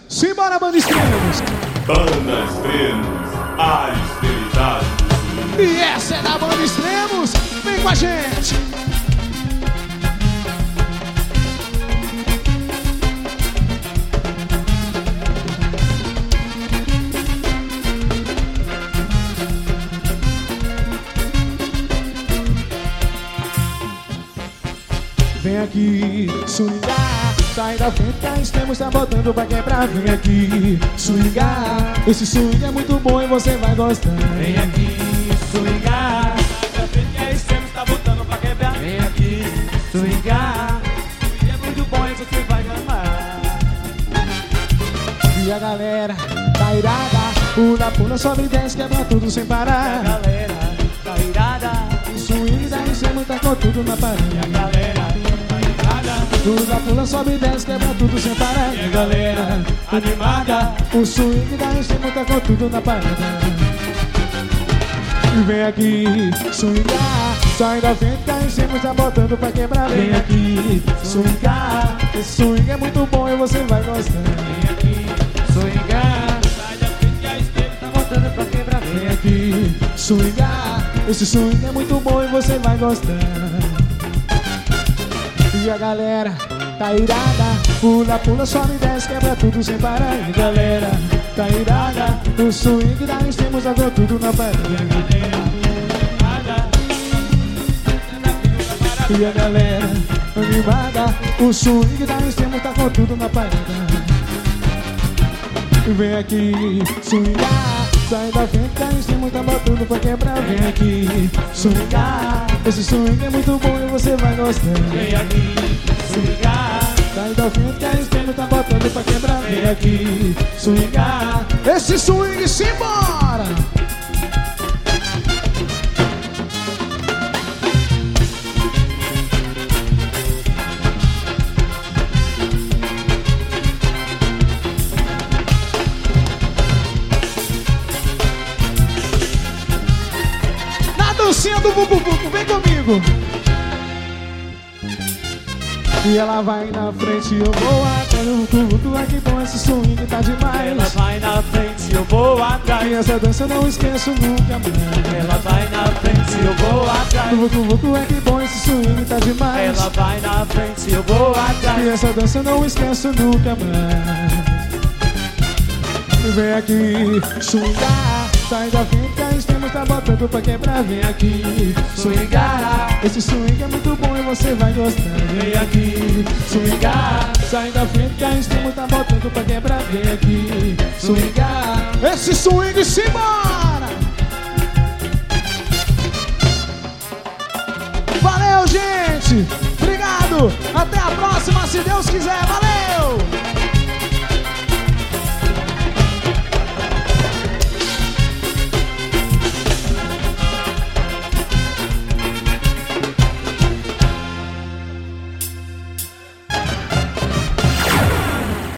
Simbora, Banda Extremos. Banda Extremos, a esterilidade. E essa é da Banda Extremos. Vem com a gente. Vem aqui, swingar, sai da frente que a Extremos tá botando pra quebrar. Vem aqui, swingar, esse swing é muito bom e você vai gostar. Vem aqui, swingar, sai da frente que a Extremos tá botando pra quebrar. Vem aqui, swingar, swing é muito bom e você vai amar. E a galera tá irada, pula, pula, sobe e desce, quebra tudo sem A parar. galera tá irada, O swing da Extremos tá com tudo na a parede. galera tá irada, Pula, pula, sobe e desce, quebra tudo sem parar. e a galera animada. O swing da Extremos tá com tudo na parede. E vem aqui, swingar, sai da frente que a Extremos tá botando pra quebrar. Vem aqui, swingar, esse swing é muito bom e você vai gostar. Vem aqui, swingar, sai da frente que a Extremos tá botando pra quebrar. Vem aqui, swingar, esse swing é muito bom e você vai gostar. E a galera tá irada, pula, pula, sobe e desce, quebra tudo sem parar. E a galera tá irada, o swing da Extremos tá com tudo na parede. E a galera animada, o swing da Extremos tá com tudo na parede. Vem aqui, swingar, sai da frente que a Extremos tá botando pra quebrar. Vem aqui, swingar, esse swing é muito bom e você vai gostar. Vem aqui, swingar, Sai da frente que a Extremos tá botando pra quebrar. Vem aqui, swingar, esse swing simbora! Na dancinha do bubu, vem comigo! E ela vai na frente, eu vou atrás. Vucu, é que bom, esse swing tá demais. ela vai na frente, eu vou atrás. E essa dança eu não esqueço nunca mais. Ela vai na frente, eu vou atrás. Vucu, é que bom, esse swing tá demais. Ela vai na frente, eu vou atrás. E essa dança eu não esqueço nunca mais. Vem aqui, swingar, sai da frente que a Extremos tá botando pra quebrar. Vem aqui, swingar, esse swing é muito bom e você vai gostar. Vem aqui, swingar, sai da frente que a Extremos tá botando pra quebrar. Vem aqui, swingar, esse swing simbora! Valeu, gente! Obrigado! Até a próxima, se Deus quiser!